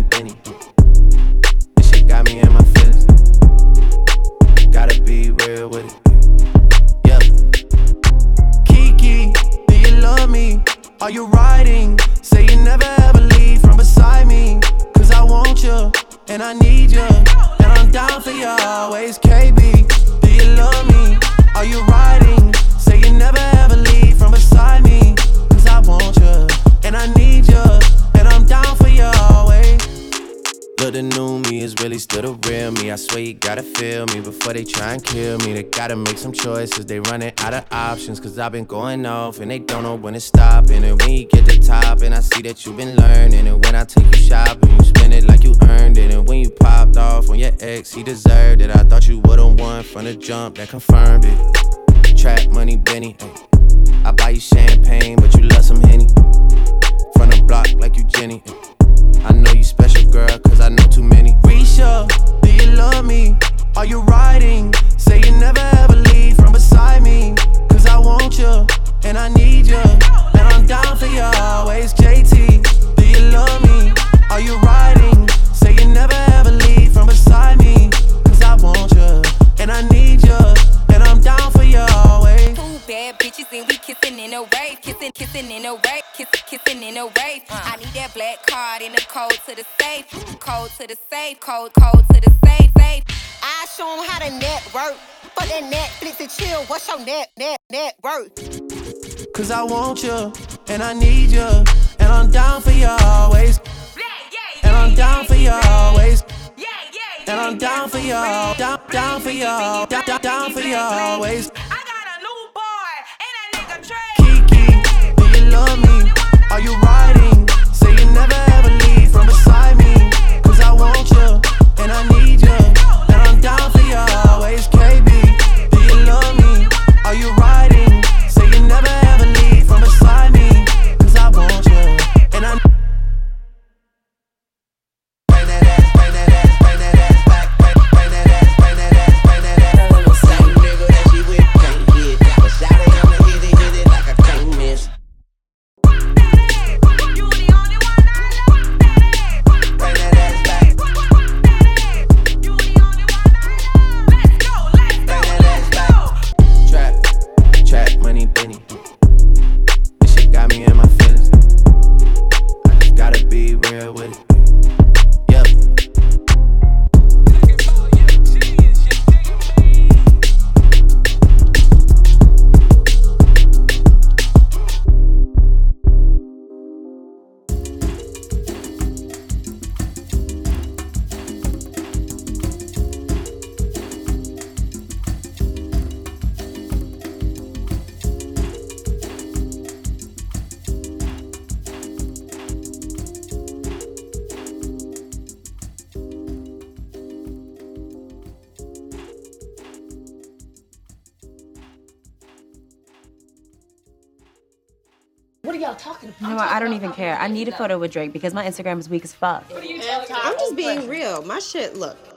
money, Benny. This shit got me in my feelings. Gotta be real with it. Yeah. Kiki, do you love me? Are you riding? Say you never ever leave from beside me. Cause I want you, and I need you, and I'm down for you always. KB, do you love me? Are you riding? Say you never ever leave from beside me. Cause I want you, and I need you, and I'm down for you always. Look, the new me is really still the real me. I swear you gotta feel me before they try and kill me. They gotta make some choices, they running out of options. Cause I've been going off and they don't know when to stop. And when you get to the top and I see that you've been learning. And when I take you shopping, you spend it like you earned it. And when you popped off on your ex, he deserved it. I thought you would've won from the jump, that confirmed it. Trap money, Benny, ay. I buy you champagne, but you love some Henny. From the block like you Jenny, ay. I know you special, girl, cause I know too many. Risha, do you love me? Are you riding? Say you never ever leave from beside me. Cause I want you, and I need you, and I'm down for you always. JT, do you love me? Are you riding? Say you never ever leave from beside me. Cause I want you, and I need you, and I'm down for you always. Two bad bitches and we kissing in a wave. Kissing in a wave. Kissing in a wave. I need that black card in the code to the safe. Code to the safe. Code to the safe. I show them how to network. For that Netflix and chill, what's your net worth? Cause I want you, and I need you, and I'm down for you always. And I'm down for you always. And I'm down for you, down for you, down for you always. I got a new boy, and that nigga Trey. Kiki, do you love me? Are you riding? Say you never ever leave from beside me. Cause I want you, and I need you, and I'm down for you always. KB, do you love me? Are you riding? Say you never ever leave from beside me. Cause I want you, and I What are y'all talking about? You know what? I don't even care. I need a photo with Drake because my Instagram is weak as fuck. I'm just being real. My shit, look,